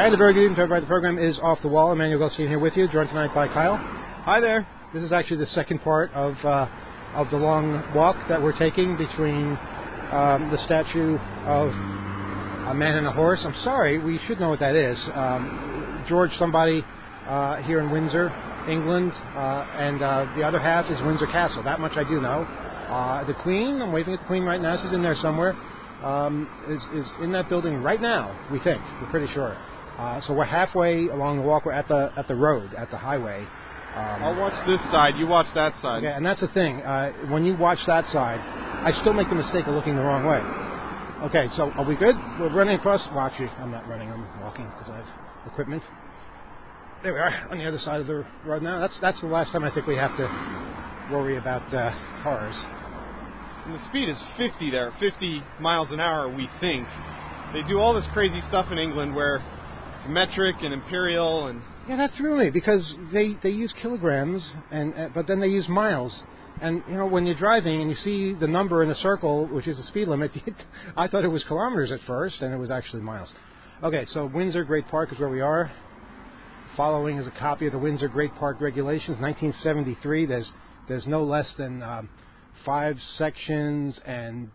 And a very good evening to everybody. The program is Off the Wall. Emmanuel Gulstein here with you, joined tonight by Kyle. Hi there. This is actually the second part of the long walk that we're taking between the statue of a man and a horse. I'm sorry, we should know what that is. George somebody here in Windsor, England, and the other half is Windsor Castle. That much I do know. The Queen, I'm waving at the Queen right now, she's in there somewhere, is in that building right now, we think. We're pretty sure. So we're halfway along the walk. We're at the road, at the highway. I'll watch this side, you watch that side. Yeah, and that's the thing. When you watch that side, I still make the mistake of looking the wrong way. Okay, so are we good? We're running across. Well, actually, I'm not running. I'm walking because I have equipment. There we are on the other side of the road now. That's the last time I think we have to worry about cars. And the speed is 50 there, 50 miles an hour, we think. They do all this crazy stuff in England where it's metric and imperial and... Yeah, that threw me because they use kilograms, but then they use miles. And, you know, when you're driving and you see the number in a circle, which is the speed limit, I thought it was kilometers at first, and it was actually miles. Okay, so Windsor Great Park is where we are. Following is a copy of the Windsor Great Park Regulations, 1973. There's no less than 5 sections and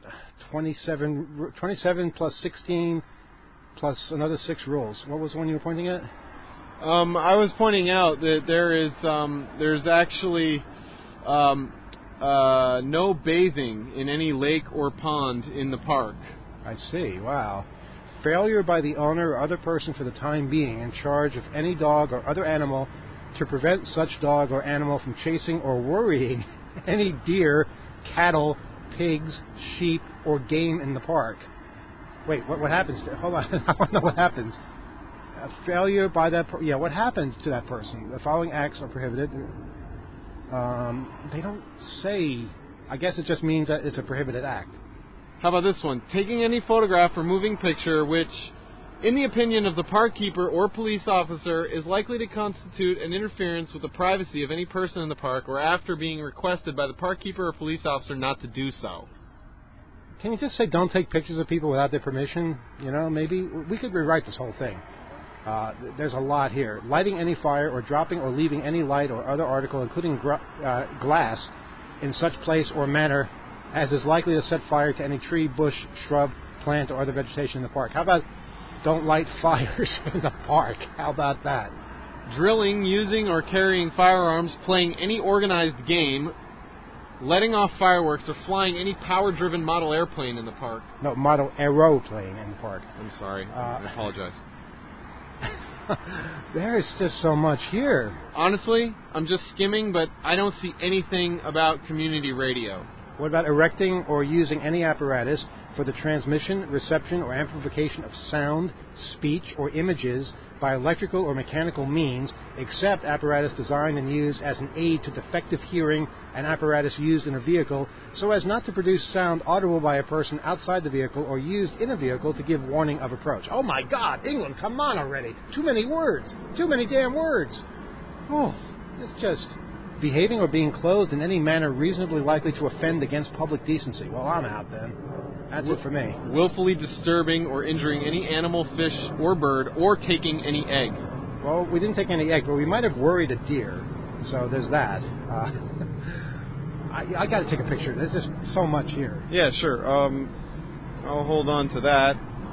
27 plus 16 plus another 6 rules. What was the one you were pointing at? I was pointing out that there's actually no bathing in any lake or pond in the park. I see. Wow. Failure by the owner or other person for the time being in charge of any dog or other animal to prevent such dog or animal from chasing or worrying any deer, cattle, pigs, sheep, or game in the park. Wait, what happens? Hold on. I want to know what happens. Failure by that... what happens to that person? The following acts are prohibited. They don't say... I guess it just means that it's a prohibited act. How about this one? Taking any photograph or moving picture which, in the opinion of the park keeper or police officer, is likely to constitute an interference with the privacy of any person in the park or after being requested by the park keeper or police officer not to do so. Can you just say don't take pictures of people without their permission? You know, maybe we could rewrite this whole thing. There's a lot here. Lighting any fire or dropping or leaving any light or other article, including glass, in such place or manner as is likely to set fire to any tree, bush, shrub, plant, or other vegetation in the park. How about don't light fires in the park? How about that? Drilling, using, or carrying firearms, playing any organized game, letting off fireworks, or flying any power-driven model airplane in the park. No, model aeroplane in the park. I'm sorry. I apologize. There's just so much here. Honestly, I'm just skimming, but I don't see anything about community radio. What about erecting or using any apparatus for the transmission, reception, or amplification of sound, speech, or images by electrical or mechanical means, except apparatus designed and used as an aid to defective hearing and apparatus used in a vehicle so as not to produce sound audible by a person outside the vehicle or used in a vehicle to give warning of approach? Oh my God, England, come on already. Too many words. Too many damn words. Oh, it's just... behaving or being clothed in any manner reasonably likely to offend against public decency. Well, I'm out then. That's it for me. Willfully disturbing or injuring any animal, fish, or bird, or taking any egg. Well, we didn't take any egg, but we might have worried a deer. So there's that. I got to take a picture. There's just so much here. Yeah, sure. I'll hold on to that.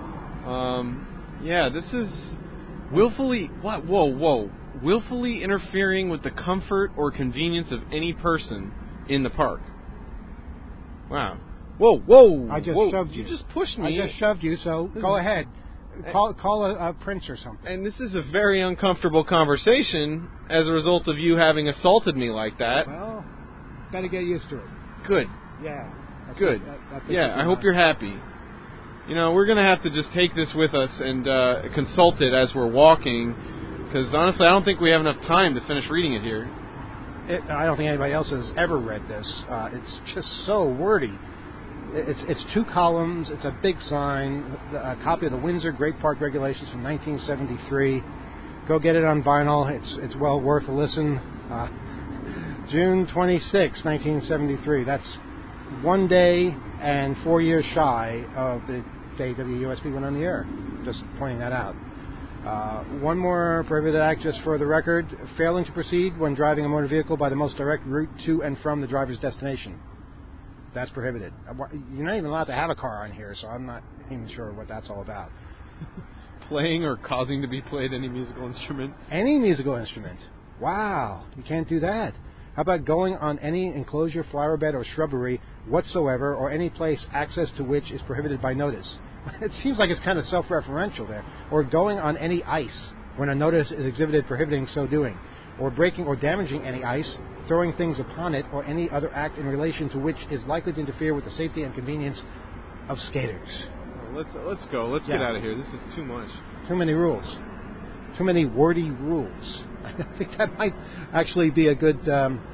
This is willfully... What? Whoa. Willfully interfering with the comfort or convenience of any person in the park. Wow. Whoa. I just shoved you. You just pushed me. I just shoved you, so go ahead. Call a prince or something. And this is a very uncomfortable conversation as a result of you having assaulted me like that. Well, better get used to it. Good. Yeah. Good. I hope you're happy. You know, we're going to have to just take this with us and consult it as we're walking. Because, honestly, I don't think we have enough time to finish reading it here. I don't think anybody else has ever read this. It's just so wordy. It's 2 columns. It's a big sign. A copy of the Windsor Great Park Regulations from 1973. Go get it on vinyl. It's well worth a listen. June 26, 1973. That's 1 day and 4 years shy of the day WUSB went on the air. Just pointing that out. One more prohibited act, just for the record: failing to proceed when driving a motor vehicle by the most direct route to and from the driver's destination. That's prohibited. You're not even allowed to have a car on here, so I'm not even sure what that's all about. Playing or causing to be played any musical instrument? Any musical instrument. Wow, you can't do that. How about going on any enclosure, flower bed, or shrubbery whatsoever, or any place access to which is prohibited by notice? It seems like it's kind of self-referential there. Or going on any ice when a notice is exhibited prohibiting so doing. Or breaking or damaging any ice, throwing things upon it, or any other act in relation to which is likely to interfere with the safety and convenience of skaters. Let's go. Let's get out of here. This is too much. Too many rules. Too many wordy rules. I think that might actually be a good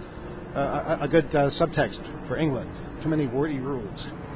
subtext for England. Too many wordy rules.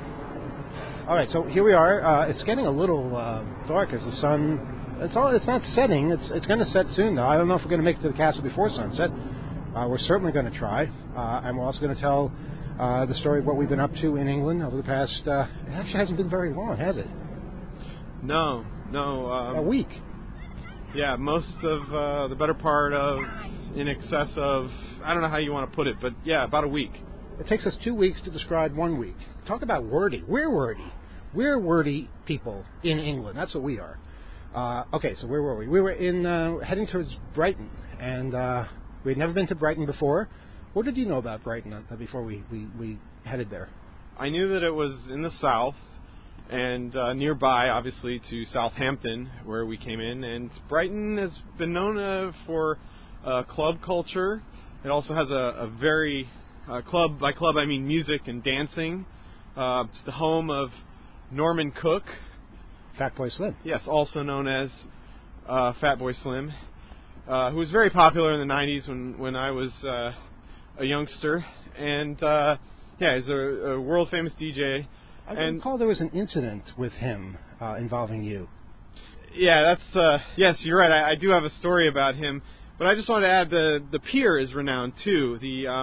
All right, so here we are. It's getting a little dark as the sun. It's not setting. It's going to set soon, though. I don't know if we're going to make it to the castle before sunset. We're certainly going to try, and we're also going to tell the story of what we've been up to in England over the past. It actually hasn't been very long, has it? No. A week. Yeah, most of the better part of, in excess of, I don't know how you want to put it, but yeah, about a week. It takes us 2 weeks to describe 1 week. Talk about wordy. We're wordy. We're wordy people in England. That's what we are. Okay, so where were we? We were heading towards Brighton, and we had never been to Brighton before. What did you know about Brighton before we headed there? I knew that it was in the south, and nearby, obviously, to Southampton, where we came in. And Brighton has been known for club culture. It also has a very club. By club, I mean music and dancing. It's the home of Norman Cook, Fatboy Slim. Yes, also known as Fatboy Slim, who was very popular in the 90s when I was a youngster. And he's a world famous DJ. I recall there was an incident with him involving you. Yeah, yes, you're right. I do have a story about him, but I just wanted to add the pier is renowned too.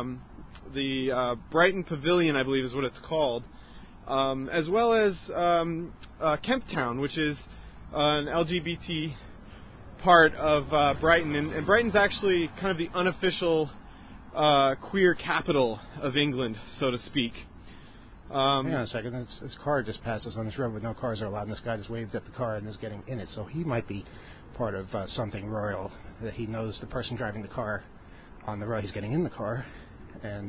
The Brighton Pavilion, I believe, is what it's called, as well as Kemp Town, which is an LGBT part of Brighton, and Brighton's actually kind of the unofficial queer capital of England, so to speak. Hang on a second. This car just passes on this road where no cars are allowed, and this guy just waved at the car and is getting in it. So he might be part of something royal, that he knows the person driving the car on the road. He's getting in the car, and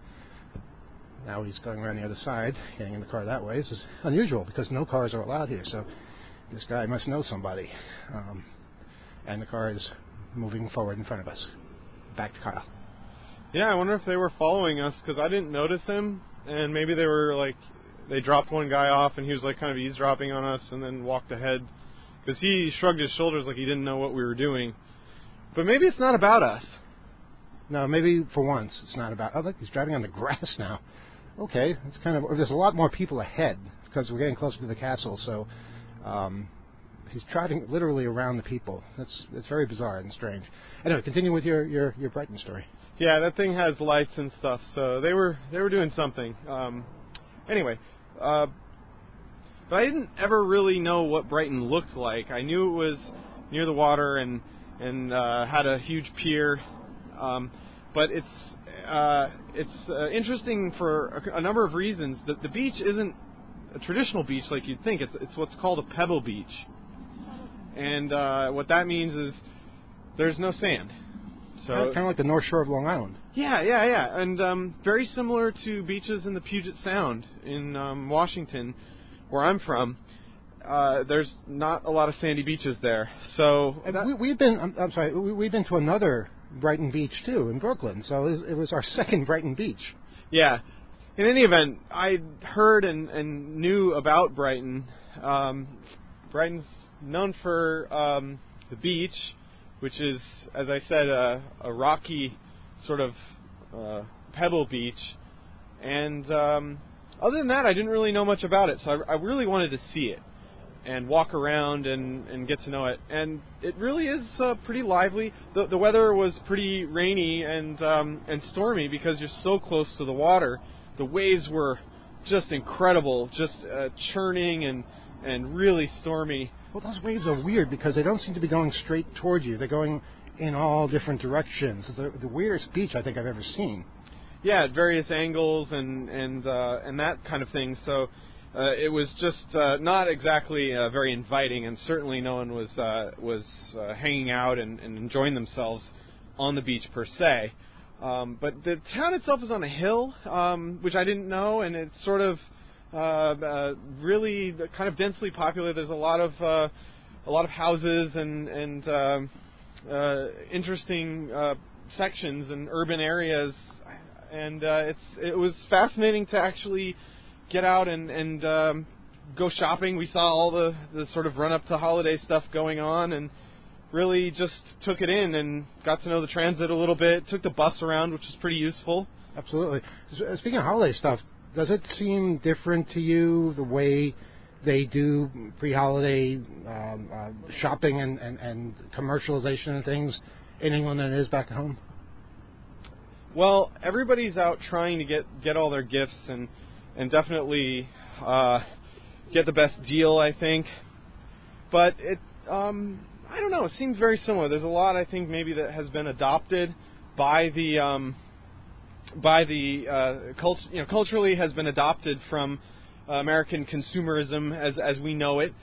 now he's going around the other side, getting in the car that way. This is unusual because no cars are allowed here. So this guy must know somebody. And the car is moving forward in front of us. Back to Kyle. Yeah, I wonder if they were following us, because I didn't notice him. And maybe they dropped one guy off, and he was kind of eavesdropping on us, and then walked ahead, because he shrugged his shoulders like he didn't know what we were doing. But maybe it's not about us. No, maybe for once it's not about. Oh, look, he's driving on the grass now. Okay, it's there's a lot more people ahead because we're getting closer to the castle. So he's driving literally around the people. It's very bizarre and strange. Anyway, continue with your Brighton story. Yeah, that thing has lights and stuff, so they were doing something. Anyway, but I didn't ever really know what Brighton looked like. I knew it was near the water and had a huge pier, but it's interesting for a number of reasons. The beach isn't a traditional beach like you'd think. It's what's called a pebble beach, and what that means is there's no sand. So kind of like the North Shore of Long Island. Yeah, and very similar to beaches in the Puget Sound in Washington, where I'm from. There's not a lot of sandy beaches there. So we've been. I'm sorry. We've been to another Brighton beach too in Brooklyn. So it was our second Brighton beach. Yeah. In any event, I heard and knew about Brighton. Brighton's known for the beach, which is, as I said, a rocky sort of pebble beach. And other than that, I didn't really know much about it. So I really wanted to see it and walk around and get to know it. And it really is pretty lively. The weather was pretty rainy and stormy because you're so close to the water. The waves were just incredible, just churning and really stormy. Well, those waves are weird because they don't seem to be going straight towards you. They're going in all different directions. It's the weirdest beach I think I've ever seen. Yeah, at various angles and that kind of thing. So it was just not exactly very inviting, and certainly no one was hanging out and enjoying themselves on the beach per se. But the town itself is on a hill, which I didn't know, and it's sort of really kind of densely populated. There's a lot of houses and interesting sections and urban areas, and it was fascinating to actually get out and go shopping. We saw all the sort of run up to holiday stuff going on, and really just took it in and got to know the transit a little bit. Took the bus around, which was pretty useful. Absolutely. Speaking of holiday stuff, does it seem different to you the way they do pre-holiday shopping and commercialization and things in England than it is back at home? Well, everybody's out trying to get all their gifts and definitely get the best deal, I think. But it I don't know. It seems very similar. There's a lot, I think, maybe that has been adopted by the culturally has been adopted from American consumerism as we know it.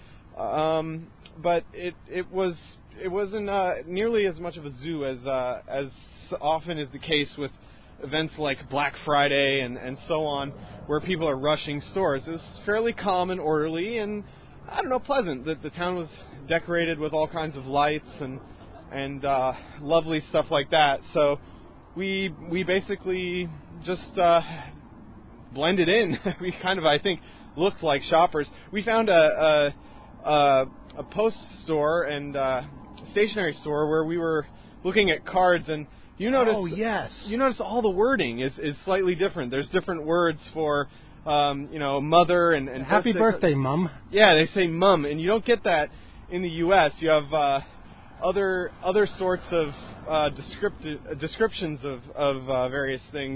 But it wasn't nearly as much of a zoo as often is the case with events like Black Friday and so on, where people are rushing stores. It was fairly calm and orderly, and I don't know, pleasant. The town was decorated with all kinds of lights and lovely stuff like that. So we basically just blended in. We kind of, I think, looked like shoppers. We found a post store and stationery store where we were looking at cards, and you notice. Oh yes. You notice all the wording is slightly different. There's different words for mother and happy birthday, Mum. Yeah, they say Mum, and you don't get that in the U.S. You have other sorts of descriptions of various things,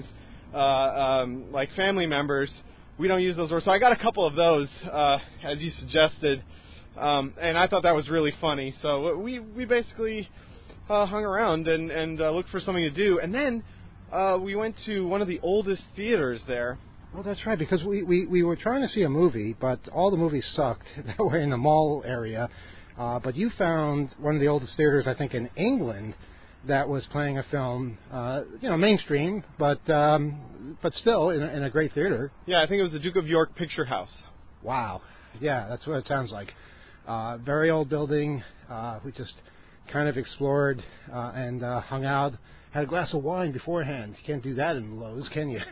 like family members. We don't use those words, so I got a couple of those, as you suggested, and I thought that was really funny. So we basically hung around and looked for something to do, and then we went to one of the oldest theaters there. Well, that's right, because we were trying to see a movie, but all the movies sucked that were in the mall area. But you found one of the oldest theaters, I think, in England, that was playing a film, mainstream, but still in a great theater. Yeah, I think it was the Duke of York Picture House. Wow. Yeah, that's what it sounds like. Very old building. We just kind of explored and hung out. Had a glass of wine beforehand. You can't do that in Lowe's, can you?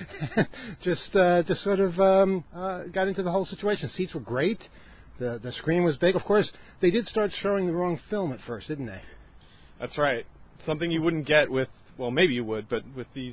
just sort of got into the whole situation. Seats were great. The screen was big. Of course, they did start showing the wrong film at first, didn't they? That's right. Something you wouldn't get with, well, maybe you would, but with these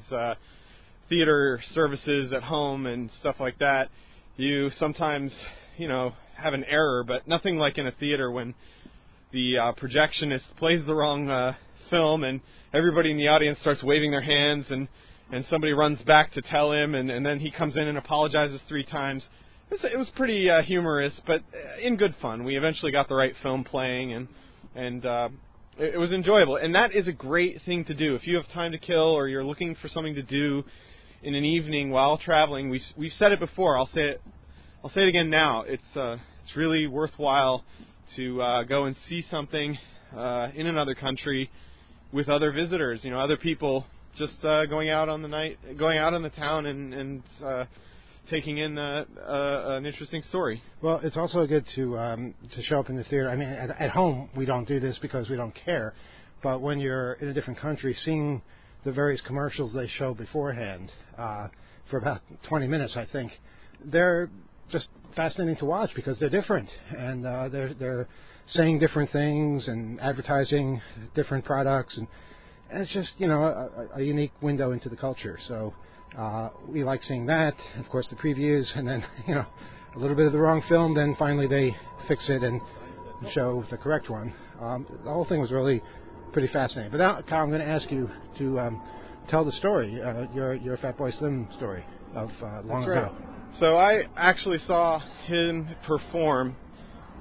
theater services at home and stuff like that, you sometimes, have an error, but nothing like in a theater when the projectionist plays the wrong film and everybody in the audience starts waving their hands and somebody runs back to tell him and then he comes in and apologizes 3 times. It was pretty humorous, but in good fun. We eventually got the right film playing, and it was enjoyable. And that is a great thing to do. If you have time to kill or you're looking for something to do in an evening while traveling, we've said it before. I'll say it again now. It's really worthwhile to go and see something in another country with other visitors. Other people just going out on the town and taking in an interesting story. Well, it's also good to show up in the theater. I mean, at home we don't do this because we don't care, but when you're in a different country, seeing the various commercials they show beforehand for about 20 minutes, I think, they're just fascinating to watch because they're different and they're saying different things and advertising different products, and it's just a unique window into the culture. So. We like seeing that, of course, the previews, and then, a little bit of the wrong film, then finally they fix it and show the correct one. The whole thing was really pretty fascinating. But now, Kyle, I'm going to ask you to tell the story, your Fatboy Slim story of long ago. Right. So I actually saw him perform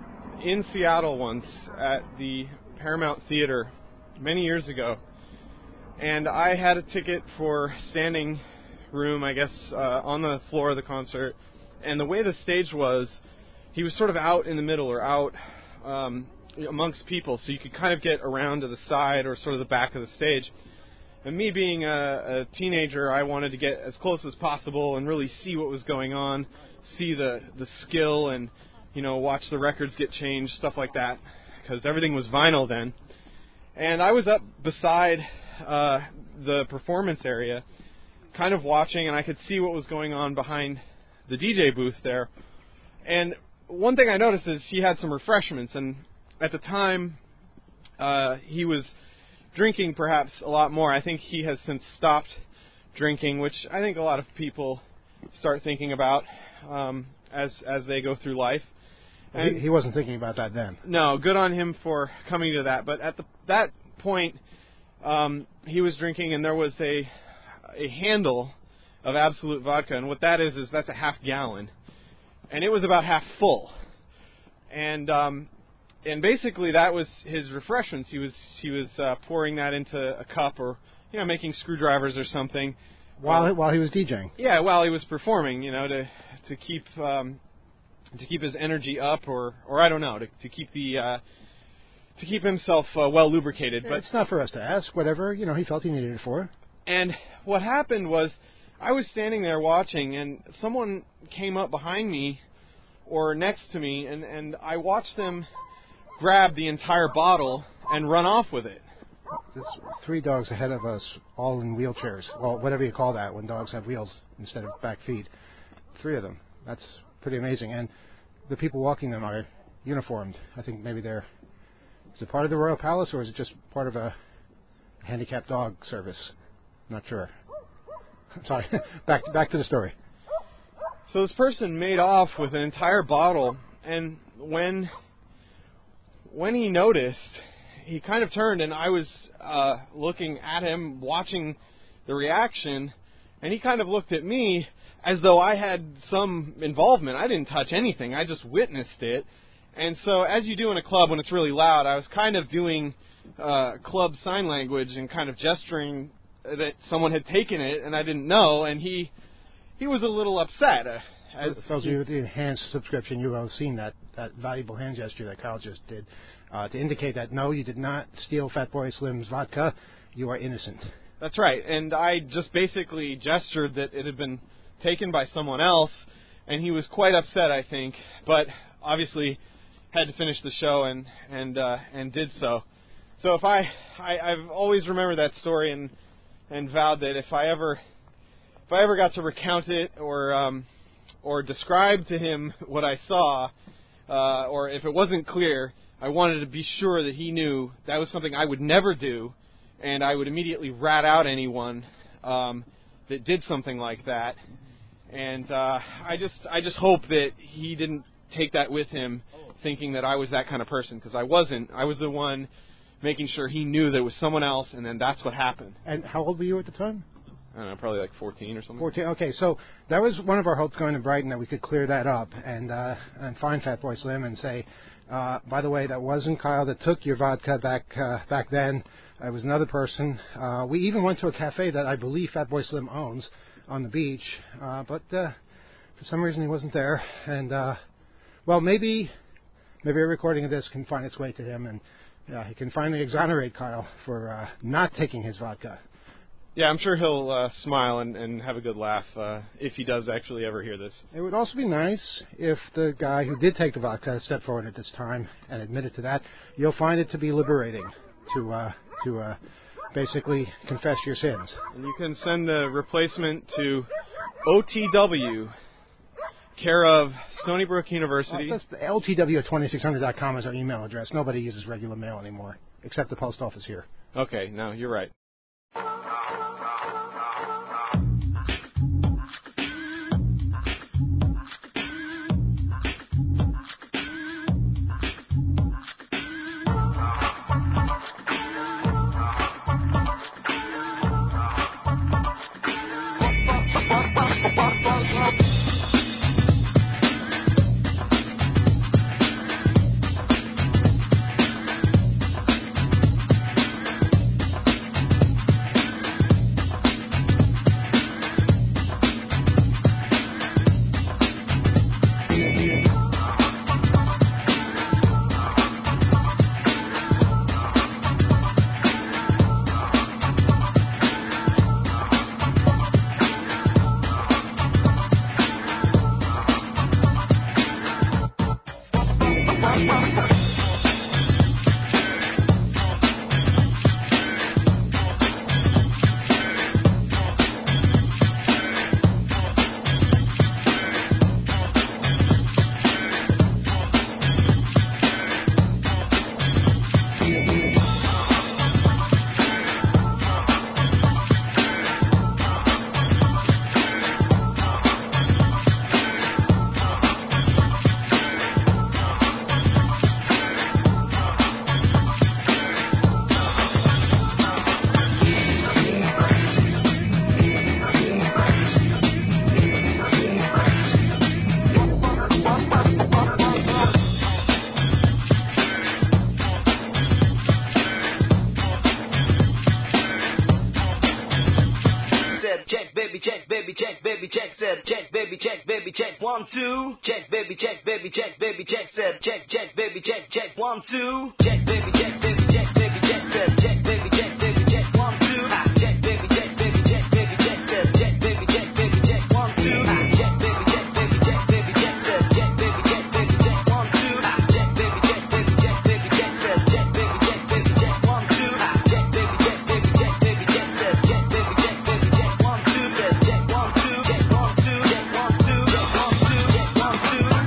in Seattle once at the Paramount Theater many years ago, and I had a ticket for standing room, I guess, on the floor of the concert. And the way the stage was, he was sort of out in the middle or out amongst people, so you could kind of get around to the side or sort of the back of the stage. And me being a teenager, I wanted to get as close as possible and really see what was going on, see the skill, and watch the records get changed, stuff like that, because everything was vinyl then. And I was up beside the performance area, kind of watching, and I could see what was going on behind the DJ booth there. And one thing I noticed is he had some refreshments, and at the time he was drinking perhaps a lot more. I think he has since stopped drinking, which I think a lot of people start thinking about as they go through life. And he wasn't thinking about that then. No, good on him for coming to that. But at that point, he was drinking, and there was a handle of Absolut vodka, and what that is that's a half gallon, and it was about half full, and basically that was his refreshments. He was pouring that into a cup, or making screwdrivers or something while he was DJing. Yeah, while he was performing, to keep his energy up, or I don't know, to keep to keep himself well lubricated. But it's not for us to ask. Whatever he felt he needed it for. And what happened was, I was standing there watching, and someone came up behind me or next to me, and I watched them grab the entire bottle and run off with it. There's 3 dogs ahead of us, all in wheelchairs. Well, whatever you call that, when dogs have wheels instead of back feet. 3 of them. That's pretty amazing. And the people walking them are uniformed. I think maybe is it part of the Royal Palace, or is it just part of a handicapped dog service? I'm not sure. Sorry, back to the story. So this person made off with an entire bottle, and when he noticed, he kind of turned, and I was looking at him, watching the reaction, and he kind of looked at me as though I had some involvement. I didn't touch anything. I just witnessed it. And so, as you do in a club when it's really loud, I was kind of doing club sign language and kind of gesturing that someone had taken it, and I didn't know, and he was a little upset. For those of you with the enhanced subscription, you have seen that valuable hand gesture that Kyle just did to indicate that, no, you did not steal Fatboy Slim's vodka. You are innocent. That's right, and I just basically gestured that it had been taken by someone else, and he was quite upset, I think, but obviously had to finish the show and did so. So if I've always remembered that story and vowed that if I ever got to recount it or describe to him what I saw, or if it wasn't clear, I wanted to be sure that he knew that was something I would never do, and I would immediately rat out anyone that did something like that. And I just hope that he didn't take that with him, thinking that I was that kind of person, because I wasn't. I was the one making sure he knew that it was someone else, and then that's what happened. And how old were you at the time? I don't know, probably like 14 or something. 14. Okay, so that was one of our hopes going to Brighton, that we could clear that up and find Fatboy Slim and say, by the way, that wasn't Kyle that took your vodka back then. It was another person. We even went to a cafe that I believe Fatboy Slim owns on the beach, but for some reason he wasn't there. And well, maybe a recording of this can find its way to him, and he can finally exonerate Kyle for not taking his vodka. Yeah, I'm sure he'll smile and have a good laugh if he does actually ever hear this. It would also be nice if the guy who did take the vodka stepped forward at this time and admitted to that. You'll find it to be liberating to basically confess your sins. And you can send the replacement to OTW, care of Stony Brook University. That's the LTW@2600.com is our email address. Nobody uses regular mail anymore, except the post office here. Okay, no, you're right. check, baby, check, baby, check, baby, check, said, check, baby, check, baby, check, 1, 2, check, baby, check, baby, check, baby, check, said, check, baby, check, 1, 2, check, baby, check, baby, check, baby, check, said, check, baby, check, 1, 2, check, baby, check, baby, check, baby, check, said, check, baby, check, 1, 2, check, baby, check, baby, check, baby, check, said, check, baby, check, 1, 2, check, baby, check, baby, check, baby, check, said, check, baby, check, 1, 2, check, baby, check, baby, check, baby, check, said, check, baby, check, 1, 2, said, check, 1, 2, check, 1, 2, check, 1, 2, check, 1, 2, check, 1,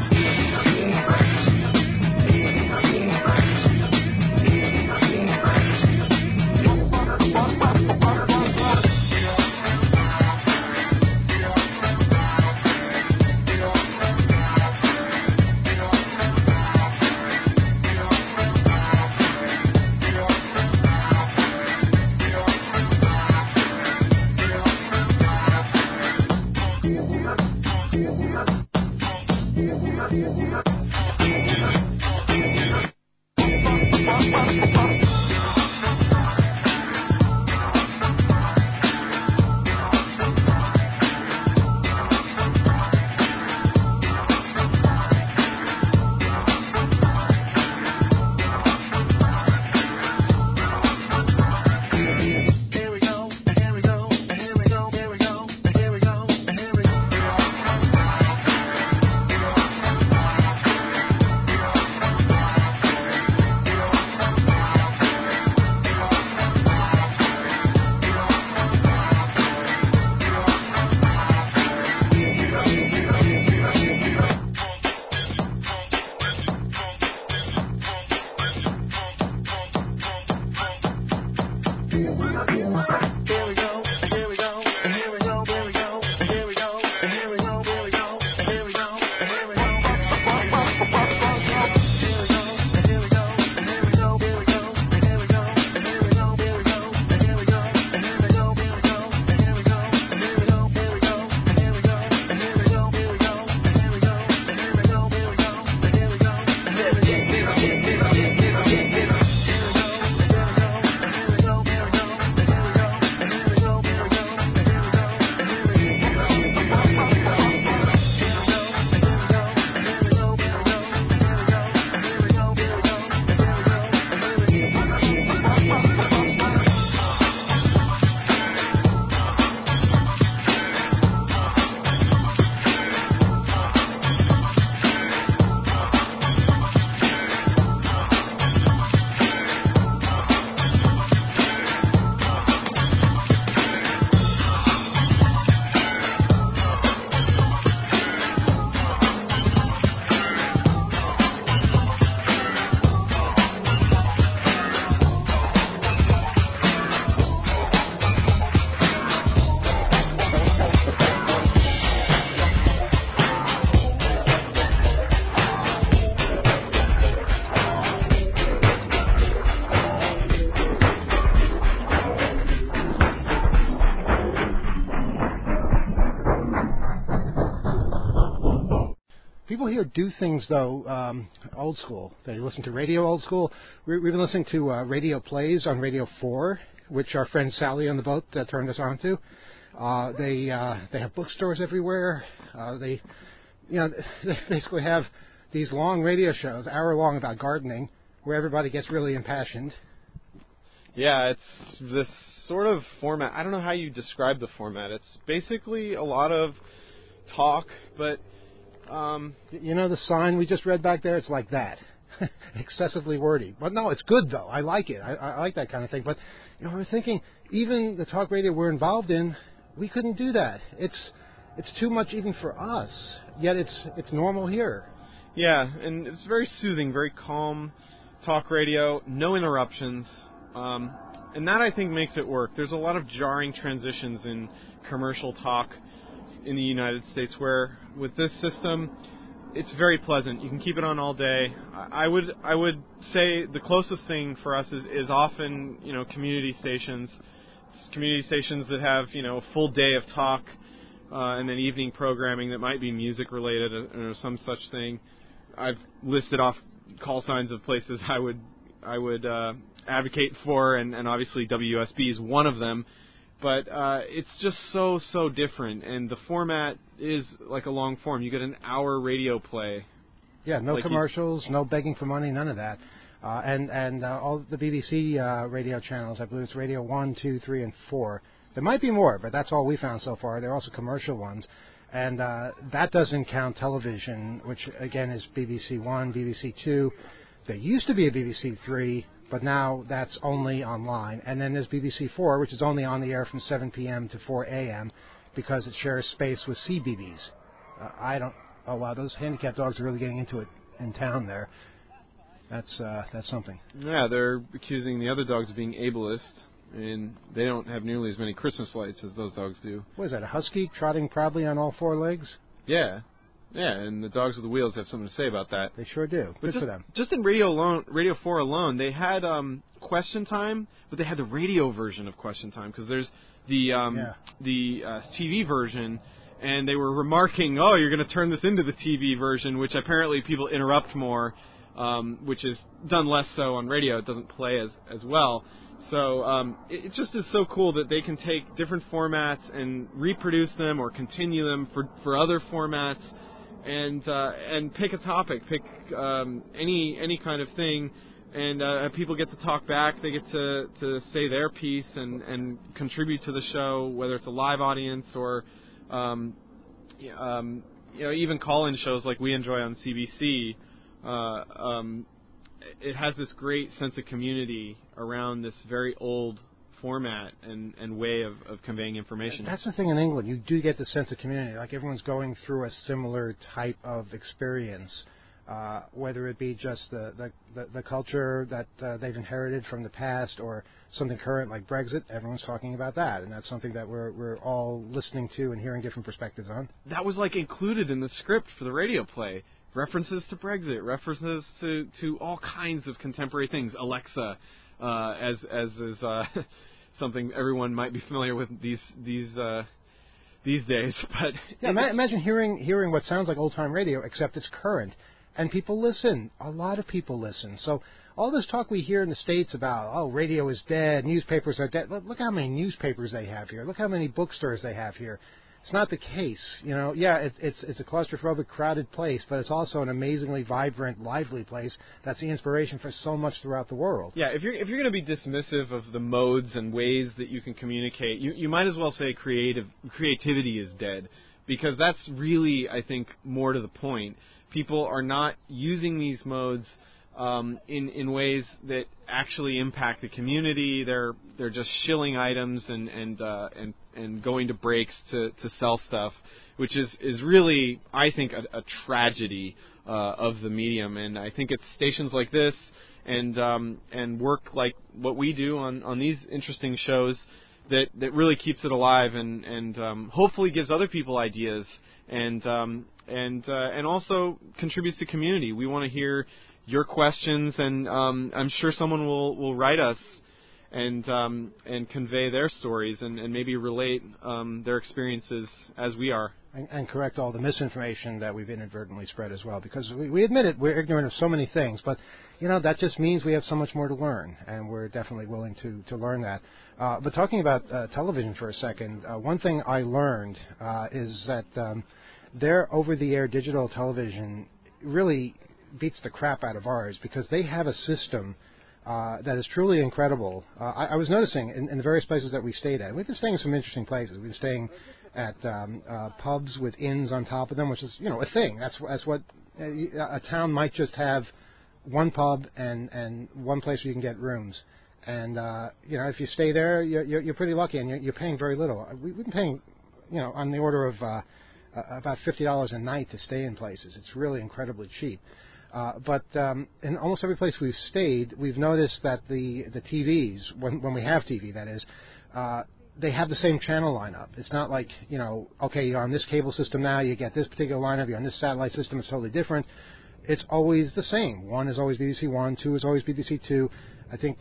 People here do things, though, old school. They listen to radio old school. We've been listening to radio plays on Radio 4, which our friend Sally on the boat turned us on to. They have bookstores everywhere. They basically have these long radio shows, hour-long, about gardening, where everybody gets really impassioned. Yeah, it's this sort of format. I don't know how you describe the format. It's basically a lot of talk, but... You know the sign we just read back there? It's like that. Excessively wordy. But no, it's good, though. I like it. I like that kind of thing. But, we're thinking, even the talk radio we're involved in, we couldn't do that. It's too much even for us, yet it's normal here. Yeah, and it's very soothing, very calm talk radio, no interruptions, and that, I think, makes it work. There's a lot of jarring transitions in commercial talk in the United States, where with this system, it's very pleasant. You can keep it on all day. I would say the closest thing for us is often community stations. It's community stations that have a full day of talk and then evening programming that might be music related or some such thing. I've listed off call signs of places I would advocate for, and obviously WSB is one of them. But it's just so different, and the format is like a long form. You get an hour radio play. Yeah, no like commercials, no begging for money, none of that. And all the BBC radio channels, I believe it's Radio 1, 2, 3, and 4. There might be more, but that's all we found so far. There are also commercial ones. And that doesn't count television, which, again, is BBC 1, BBC 2. There used to be a BBC 3, but now that's only online. And then there's BBC 4, which is only on the air from 7 p.m. to 4 a.m. because it shares space with CBeebies. Oh, wow, those handicapped dogs are really getting into it in town there. That's something. Yeah, they're accusing the other dogs of being ableist, and they don't have nearly as many Christmas lights as those dogs do. What is that, a husky trotting proudly on all four legs? Yeah, and the dogs with the wheels have something to say about that. They sure do. But Good for them. Just in Radio 4 alone, they had Question Time, but they had the radio version of Question Time, because there's the TV version, and they were remarking, oh, you're going to turn this into the TV version, which apparently people interrupt more, which is done less so on radio. It doesn't play as well. So it just is so cool that they can take different formats and reproduce them or continue them for other formats, and pick a topic, pick any kind of thing, and people get to talk back. They get to say their piece and contribute to the show, whether it's a live audience or even call-in shows like we enjoy on CBC. It has this great sense of community around this very old format and way of conveying information. That's the thing in England. You do get the sense of community. Like everyone's going through a similar type of experience, whether it be just the culture that they've inherited from the past or something current like Brexit. Everyone's talking about that, and that's something that we're all listening to and hearing different perspectives on. That was like included in the script for the radio play. References to Brexit, references to all kinds of contemporary things. Alexa, as is something everyone might be familiar with these days. But yeah, imagine hearing what sounds like old time radio, except it's current, and people listen. A lot of people listen. So all this talk we hear in the States about radio is dead, newspapers are dead. Look how many newspapers they have here. Look how many bookstores they have here. It's not the case, Yeah, it's a claustrophobic, crowded place, but it's also an amazingly vibrant, lively place. That's the inspiration for so much throughout the world. Yeah, if you're going to be dismissive of the modes and ways that you can communicate, you might as well say creativity is dead, because that's really, I think, more to the point. People are not using these modes in ways that actually impact the community. They're just shilling items and going to breaks to sell stuff, which is really, I think, a tragedy of the medium. And I think it's stations like this and work like what we do on these interesting shows that really keeps it alive and hopefully gives other people ideas and also contributes to community. We want to hear your questions, and I'm sure someone will write us and convey their stories and maybe relate their experiences as we are. And correct all the misinformation that we've inadvertently spread as well, because we admit it, we're ignorant of so many things, but that just means we have so much more to learn, and we're definitely willing to learn that. But talking about television for a second, one thing I learned is that their over-the-air digital television really beats the crap out of ours, because they have a system that is truly incredible. I was noticing in the various places that we stayed at, we've been staying in some interesting places. We've been staying at pubs with inns on top of them, which is a thing. That's what a town might just have, one pub and one place where you can get rooms. And if you stay there, you're pretty lucky, and you're paying very little. We've been paying on the order of about $50 a night to stay in places. It's really incredibly cheap. But in almost every place we've stayed, we've noticed that the TVs, when we have TV, that is, they have the same channel lineup. It's not like, okay, you're on this cable system now, you get this particular lineup, you're on this satellite system, it's totally different. It's always the same. 1 is always BBC 1, 2 is always BBC 2. I think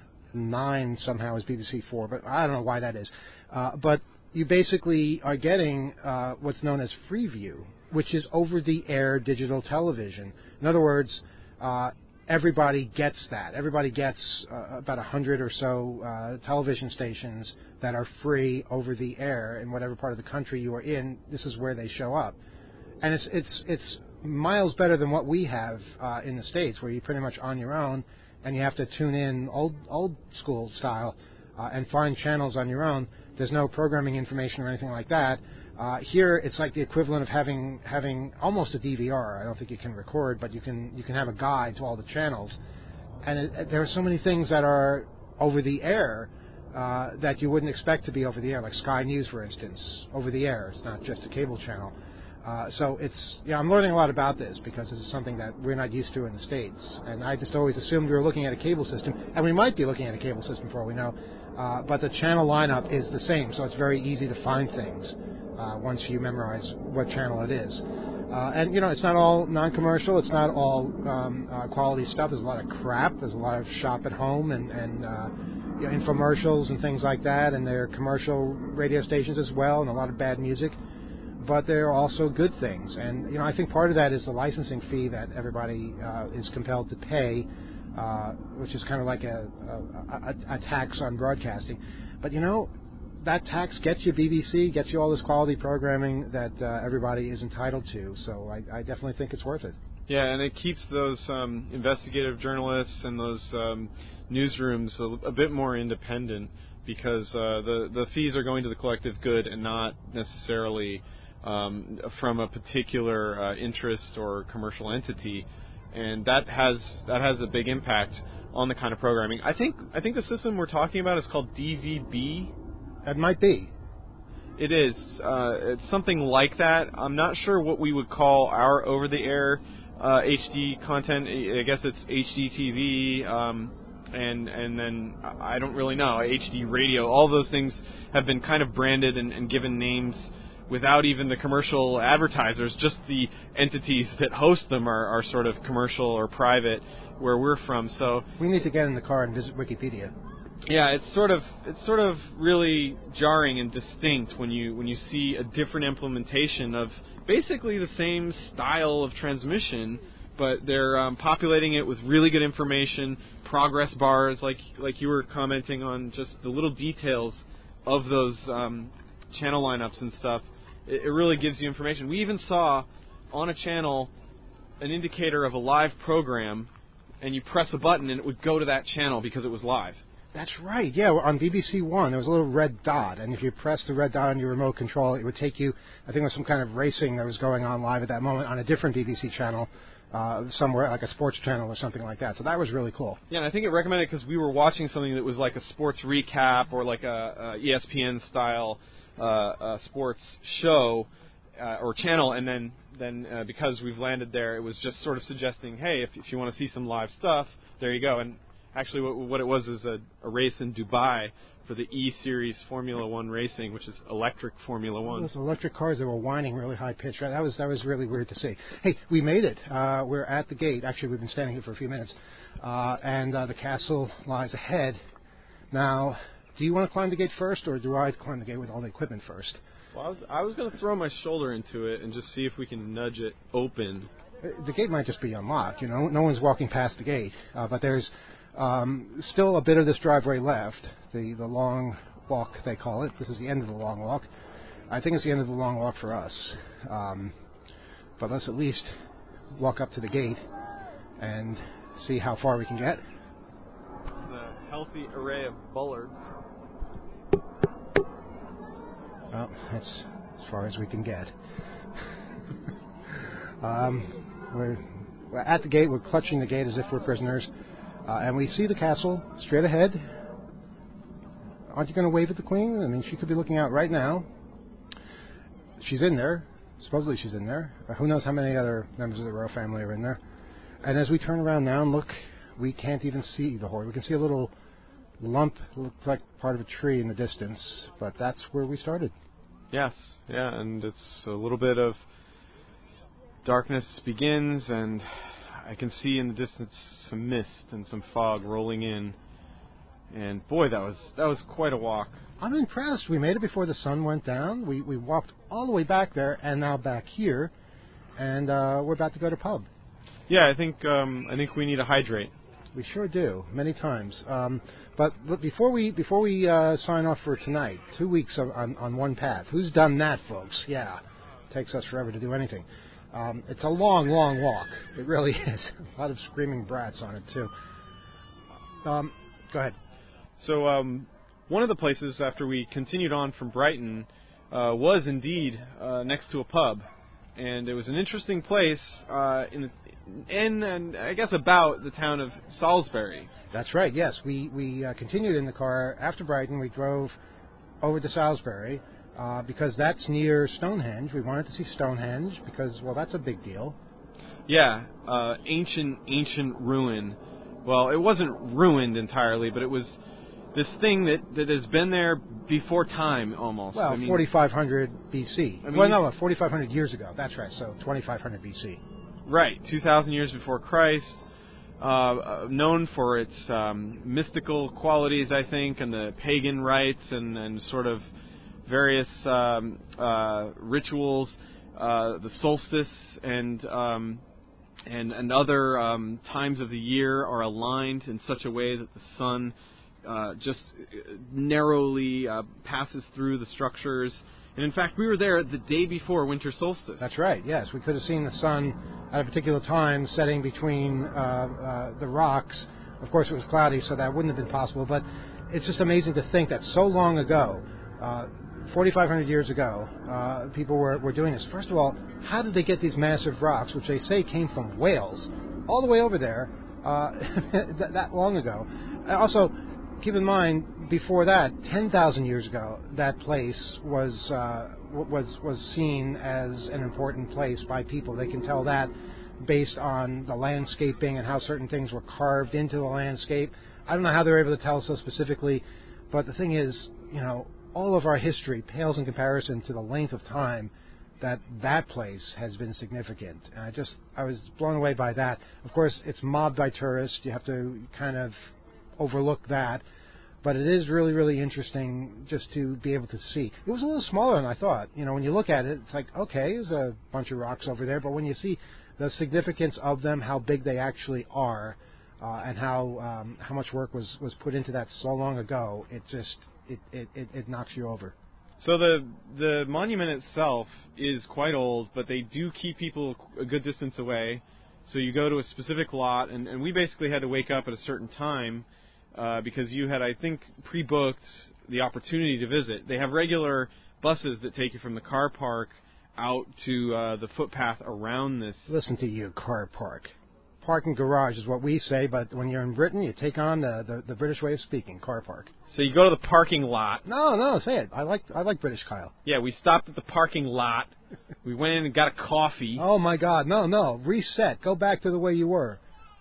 9 somehow is BBC 4, but I don't know why that is. But you basically are getting what's known as Freeview, which is over-the-air digital television. In other words, everybody gets that. Everybody gets about 100 or so television stations that are free over the air in whatever part of the country you are in. This is where they show up, and it's miles better than what we have in the States, where you're pretty much on your own and you have to tune in old school style and find channels on your own. There's no programming information or anything like that. Here, it's like the equivalent of having almost a DVR. I don't think you can record, but you can have a guide to all the channels. And there are so many things that are over the air that you wouldn't expect to be over the air, like Sky News, for instance, over the air. It's not just a cable channel. So I'm learning a lot about this because this is something that we're not used to in the States. And I just always assumed we were looking at a cable system, and we might be looking at a cable system for all we know. But the channel lineup is the same, so it's very easy to find things once you memorize what channel it is. And, it's not all non-commercial. It's not all quality stuff. There's a lot of crap. There's a lot of shop at home and infomercials and things like that. And there are commercial radio stations as well and a lot of bad music. But there are also good things. And, I think part of that is the licensing fee that everybody is compelled to pay, which is kind of like a tax on broadcasting. But, that tax gets you BBC, gets you all this quality programming that everybody is entitled to. So I definitely think it's worth it. Yeah, and it keeps those investigative journalists and those newsrooms a bit more independent because the fees are going to the collective good and not necessarily from a particular interest or commercial entity. And that has a big impact on the kind of programming. I think the system we're talking about is called DVB. That might be. It is. It's something like that. I'm not sure what we would call our over-the-air HD content. I guess it's HDTV, and then I don't really know, HD radio. All those things have been kind of branded and given names without even the commercial advertisers. Just the entities that host them are sort of commercial or private where we're from. So we need to get in the car and visit Wikipedia. Yeah, it's sort of really jarring and distinct when you see a different implementation of basically the same style of transmission, but they're populating it with really good information, progress bars, like you were commenting on, just the little details of those channel lineups and stuff. It really gives you information. We even saw on a channel an indicator of a live program, and you press a button and it would go to that channel because it was live. That's right, yeah. On BBC One, there was a little red dot, and if you pressed the red dot on your remote control, it would take you, I think it was some kind of racing that was going on live at that moment on a different BBC channel, somewhere, like a sports channel or something like that. So that was really cool. Yeah, and I think it recommended because we were watching something that was like a sports recap or like a ESPN-style sports show or channel, and then because we've landed there, it was just sort of suggesting, hey, if you want to see some live stuff, there you go. And actually, what it was is a race in Dubai for the E-Series Formula One racing, which is electric Formula One. Those electric cars that were whining really high pitch. Right? That was really weird to see. Hey, we made it. We're at the gate. Actually, we've been standing here for a few minutes, and the castle lies ahead. Now, do you want to climb the gate first, or do I climb the gate with all the equipment first? Well, I was going to throw my shoulder into it and just see if we can nudge it open. The gate might just be unlocked. No one's walking past the gate, but there's still a bit of this driveway left, the long walk, they call it. This is the end of the long walk. I think it's the end of the long walk for us. But let's at least walk up to the gate and see how far we can get. It's a healthy array of bollards. Well, that's as far as we can get. We're at the gate. We're clutching the gate as if we're prisoners. And we see the castle straight ahead. Aren't you going to wave at the Queen? I mean, she could be looking out right now. She's in there. Supposedly she's in there. Who knows how many other members of the royal family are in there. And as we turn around now and look, we can't even see the hoard. We can see a little lump, looks like part of a tree in the distance. But that's where we started. Yes, yeah, and it's a little bit of darkness begins, and I can see in the distance some mist and some fog rolling in, and boy, that was quite a walk. I'm impressed. We made it before the sun went down. We walked all the way back there, and now back here, and we're about to go to pub. Yeah, I think we need to hydrate. We sure do, many times. But before we sign off for tonight, 2 weeks on one path. Who's done that, folks? Yeah, takes us forever to do anything. It's a long, long walk. It really is. A lot of screaming brats on it too. Go ahead. So one of the places after we continued on from Brighton was indeed next to a pub, and it was an interesting place in and I guess about the town of Salisbury. That's right. Yes, we continued in the car after Brighton. We drove over to Salisbury because that's near Stonehenge. We wanted to see Stonehenge because, well, that's a big deal. Yeah, ancient ruin. Well, it wasn't ruined entirely, but it was this thing that has been there before time almost. Well, 4,500 BC. 4,500 years ago. That's right. So 2,500 BC. Right, 2,000 years before Christ. Known for its mystical qualities, I think, and the pagan rites and sort of various rituals. The solstice and other times of the year are aligned in such a way that the sun just narrowly passes through the structures. And in fact, we were there the day before winter solstice. That's right, yes. We could have seen the sun at a particular time setting between the rocks. Of course, it was cloudy, so that wouldn't have been possible. But it's just amazing to think that so long ago, 4,500 years ago, people were doing this. First of all, how did they get these massive rocks, which they say came from Wales, all the way over there that long ago? Also, keep in mind, before that, 10,000 years ago, that place was seen as an important place by people. They can tell that based on the landscaping and how certain things were carved into the landscape. I don't know how they're able to tell so specifically, but the thing is, all of our history pales in comparison to the length of time that place has been significant. And I was blown away by that. Of course, it's mobbed by tourists. You have to kind of overlook that. But it is really, really interesting just to be able to see. It was a little smaller than I thought. When you look at it, it's like, okay, there's a bunch of rocks over there. But when you see the significance of them, how big they actually are, and how much work was put into that so long ago, it just it knocks you over. So the monument itself is quite old, but they do keep people a good distance away. So you go to a specific lot, and we basically had to wake up at a certain time because you had, I think, pre-booked the opportunity to visit. They have regular buses that take you from the car park out to the footpath around this. Listen to you, car park. Parking garage is what we say, but when you're in Britain, you take on the British way of speaking, car park. So you go to the parking lot. No, say it. I like British, Kyle. Yeah, we stopped at the parking lot. We went in and got a coffee. Oh, my God. No. Reset. Go back to the way you were.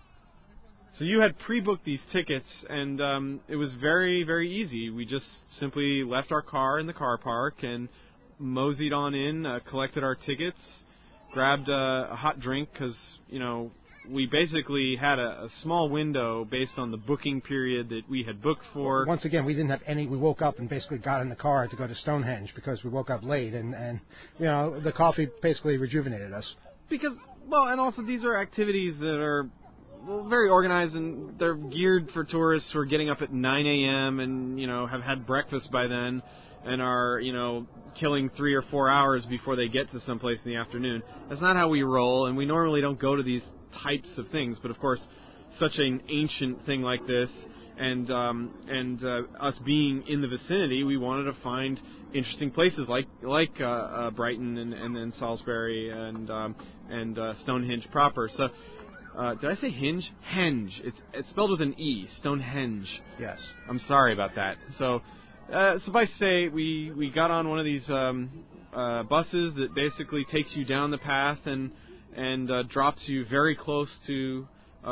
So you had pre-booked these tickets, and it was very, very easy. We just simply left our car in the car park and moseyed on in, collected our tickets, grabbed a hot drink because, we basically had a small window based on the booking period that we had booked for. Once again, we didn't have any. We woke up and basically got in the car to go to Stonehenge because we woke up late, and the coffee basically rejuvenated us. And also these are activities that are very organized, and they're geared for tourists who are getting up at 9 a.m. and, have had breakfast by then and are, killing 3 or 4 hours before they get to someplace in the afternoon. That's not how we roll, and we normally don't go to these types of things. But, of course, such an ancient thing like this and us being in the vicinity, we wanted to find interesting places like Brighton and Salisbury and Stonehenge proper. So, did I say hinge? Henge. It's spelled with an E. Stonehenge. Yes. I'm sorry about that. So, suffice to say, we got on one of these buses that basically takes you down the path and drops you very close to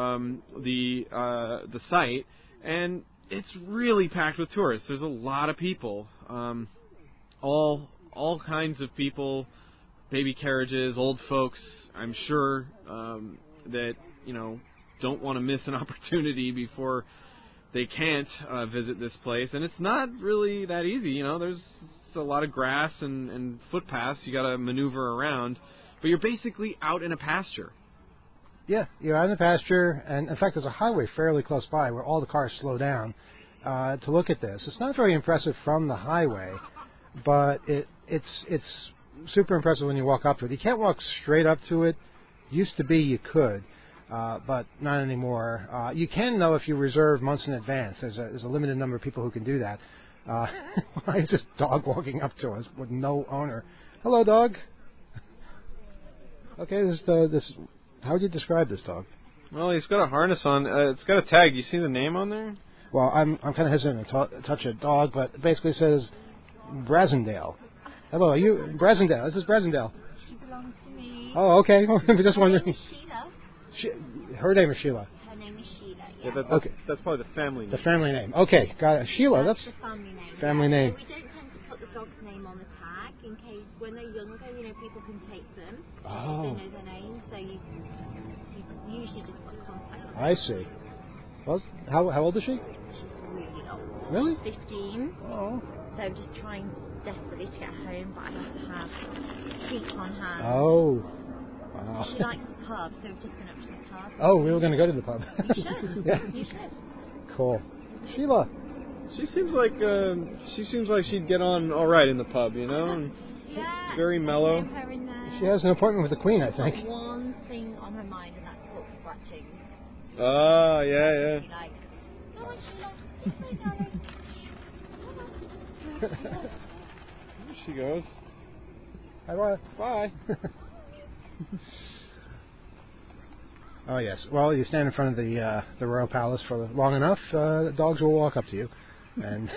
the site, and it's really packed with tourists. There's a lot of people, all kinds of people, baby carriages, old folks. I'm sure that don't want to miss an opportunity before they can't visit this place, and it's not really that easy. There's a lot of grass and footpaths you got to maneuver around, but you're basically out in a pasture. Yeah, you're out in the pasture, and in fact, there's a highway fairly close by where all the cars slow down to look at this. It's not very impressive from the highway, but it's super impressive when you walk up to it. You can't walk straight up to it. Used to be you could, but not anymore. You can, though, if you reserve months in advance. There's a limited number of people who can do that. Why is this dog walking up to us with no owner? Hello, dog. Okay, this. How would you describe this dog? Well, he's got a harness on. It's got a tag. You see the name on there? Well, I'm kind of hesitant to touch a dog, but it basically says Brasendale. Hello, are you Brasendale? This is Brasendale. She belongs to me. Oh, okay. I'm just wondering. Sheila. Her name is Sheila. Her name is Sheila. Yeah, Okay. That's probably the family name. The family name. Okay, got it. Sheila. That's That's the family name. family name. So we don't tend to put the dog's name on the tag in case when they're younger, people can take them. Oh. If they know their name, so you usually just put contact. I see. Well, how old is she? She's really old. Really? 15. Oh. So I'm just trying desperately to get home, but I have to have treats on hand. Oh. Wow. She likes the pub, so we've just been up to the pub. Oh, we were going to go to the pub. You should. Yeah. You should. Cool. Sheila. She seems like she'd get on all right in the pub, you know. And Yeah. very mellow. Her in there. She has an appointment with the Queen, I She's got think. one thing on her mind, and that's book scratching. Ah, yeah. She like, no, Sheila, darling. There she goes. Bye. Bye. Oh yes. Well, you stand in front of the royal palace for long enough, dogs will walk up to you, and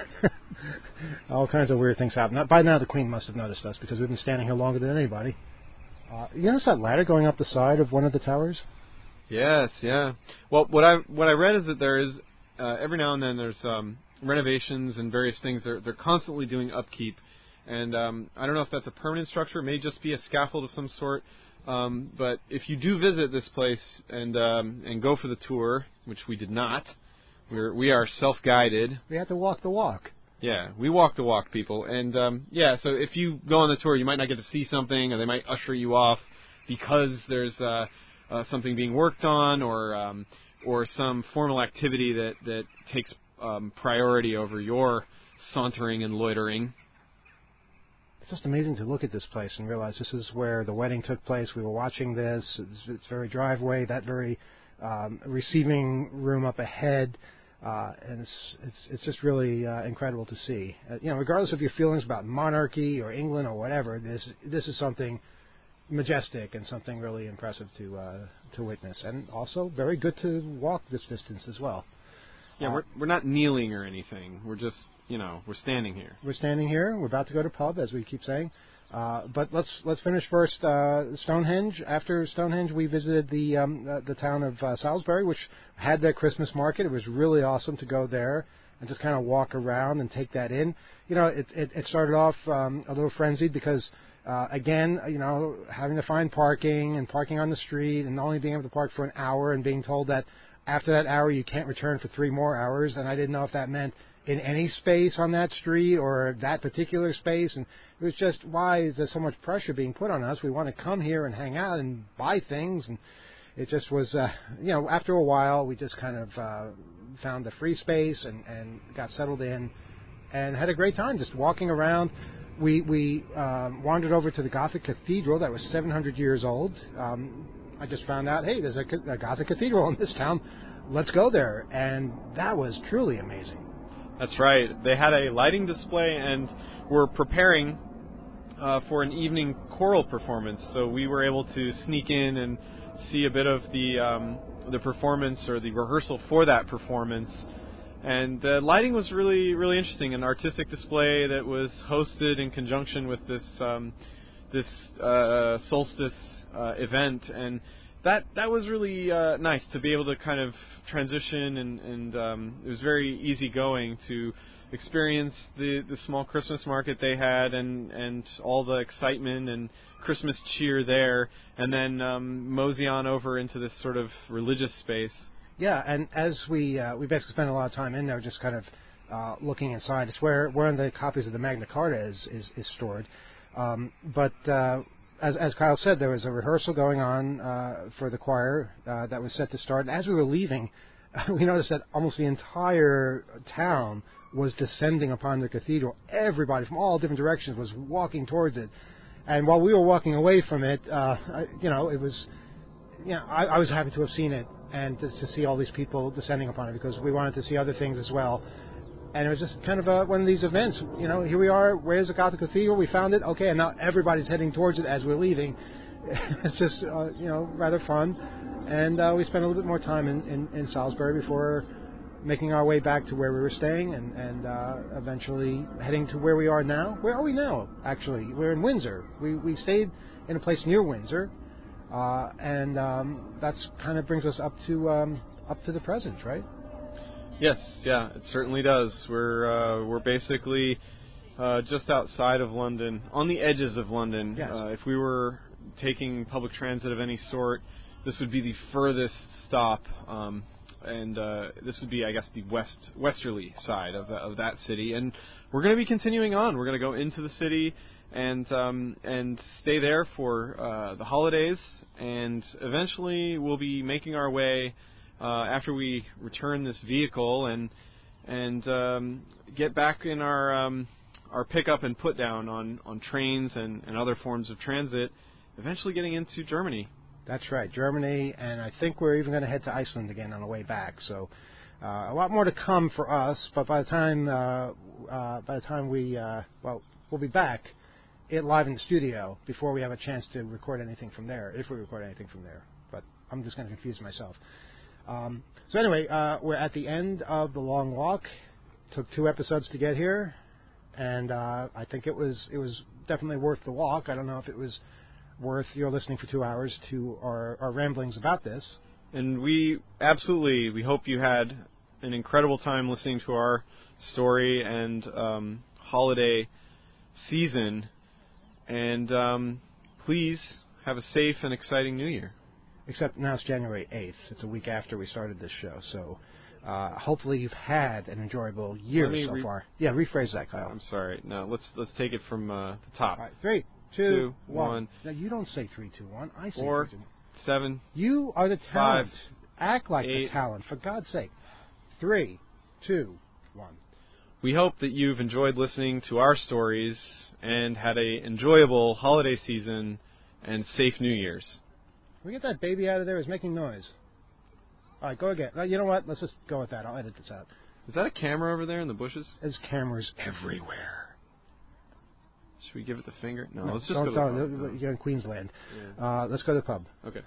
all kinds of weird things happen. By now, the Queen must have noticed us because we've been standing here longer than anybody. You notice that ladder going up the side of one of the towers? Yes, yeah. Well, what I read is that there is every now and then there's renovations and various things. They're constantly doing upkeep, and I don't know if that's a permanent structure. It may just be a scaffold of some sort. But if you do visit this place and go for the tour, which we did not, we are self-guided. We have to walk the walk. Yeah, we walk the walk, people. And so if you go on the tour, you might not get to see something, or they might usher you off because there's something being worked on, or some formal activity that takes priority over your sauntering and loitering. It's just amazing to look at this place and realize this is where the wedding took place. We were watching this. It's very driveway, that very receiving room up ahead, and it's just really incredible to see. Regardless of your feelings about monarchy or England or whatever, this is something majestic and something really impressive to witness, and also very good to walk this distance as well. Yeah, we're not kneeling or anything. We're just we're standing here. We're standing here. We're about to go to pub, as we keep saying. But let's finish first Stonehenge. After Stonehenge, we visited the town of Salisbury, which had their Christmas market. It was really awesome to go there and just kind of walk around and take that in. It started off a little frenzied because, again, having to find parking and parking on the street and only being able to park for an hour and being told that after that hour you can't return for 3 more hours. And I didn't know if that meant in any space on that street or that particular space, and it was just, why is there so much pressure being put on us? We want to come here and hang out and buy things, and it just was, after a while we just kind of found the free space and got settled in and had a great time just walking around. We wandered over to the Gothic Cathedral that was 700 years old. I just found out, hey, there's a Gothic Cathedral in this town. Let's go there, and that was truly amazing. That's right. They had a lighting display and were preparing for an evening choral performance. So we were able to sneak in and see a bit of the performance or the rehearsal for that performance. And the lighting was really, really interesting. An artistic display that was hosted in conjunction with this solstice event, and that was really nice to be able to kind of transition, and it was very easygoing to experience the small Christmas market they had and all the excitement and Christmas cheer there, and then mosey on over into this sort of religious space. Yeah, and as we basically spent a lot of time in there just kind of looking inside. It's where one of the copies of the Magna Carta is stored. But as Kyle said, there was a rehearsal going on for the choir that was set to start. And as we were leaving, we noticed that almost the entire town was descending upon the cathedral. Everybody from all different directions was walking towards it. And while we were walking away from it, it was, I was happy to have seen it and to see all these people descending upon it, because we wanted to see other things as well. And it was just kind of one of these events. Here we are. Where's the Gothic Cathedral? We found it. Okay, and now everybody's heading towards it as we're leaving. It's just, rather fun. And we spent a little bit more time in Salisbury before making our way back to where we were staying and eventually heading to where we are now. Where are we now, actually? We're in Windsor. We stayed in a place near Windsor, and that's kind of brings us up to the present, right? Yes, yeah, it certainly does. We're basically just outside of London, on the edges of London. Yes. If we were taking public transit of any sort, this would be the furthest stop, and this would be, I guess, the westerly side of that city. And we're going to be continuing on. We're going to go into the city and stay there for the holidays, and eventually we'll be making our way after we return this vehicle and get back in our pickup and put down on trains and other forms of transit, eventually getting into Germany. That's right, Germany, and I think we're even going to head to Iceland again on the way back. So a lot more to come for us. But by the time we'll be back live in the studio before we have a chance to record anything from there, if we record anything from there. But I'm just going to confuse myself. So anyway, we're at the end of the long walk. Took 2 episodes to get here, and I think it was definitely worth the walk. I don't know if it was worth your listening for 2 hours to our ramblings about this. And we hope you had an incredible time listening to our story and holiday season. And please have a safe and exciting New Year. Except now it's January 8th. It's a week after we started this show. So hopefully you've had an enjoyable year so far. Yeah, rephrase that, Kyle. I'm sorry. No, let's take it from the top. All right, 3, 2, 1. Now, you don't say 3, 2, 1. I say 4, 3, 2, 1. 7. You are the talent. 5, Act like 8, the talent, for God's sake. 3, 2, 1. We hope that you've enjoyed listening to our stories and had a enjoyable holiday season and safe New Year's. Can we get that baby out of there? It's making noise. All right, go again. You know what? Let's just go with that. I'll edit this out. Is that a camera over there in the bushes? There's cameras everywhere. Should we give it the finger? No, let's just go to the pub. You're in Queensland. Yeah. Let's go to the pub. Okay.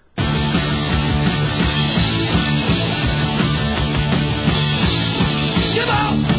Give out!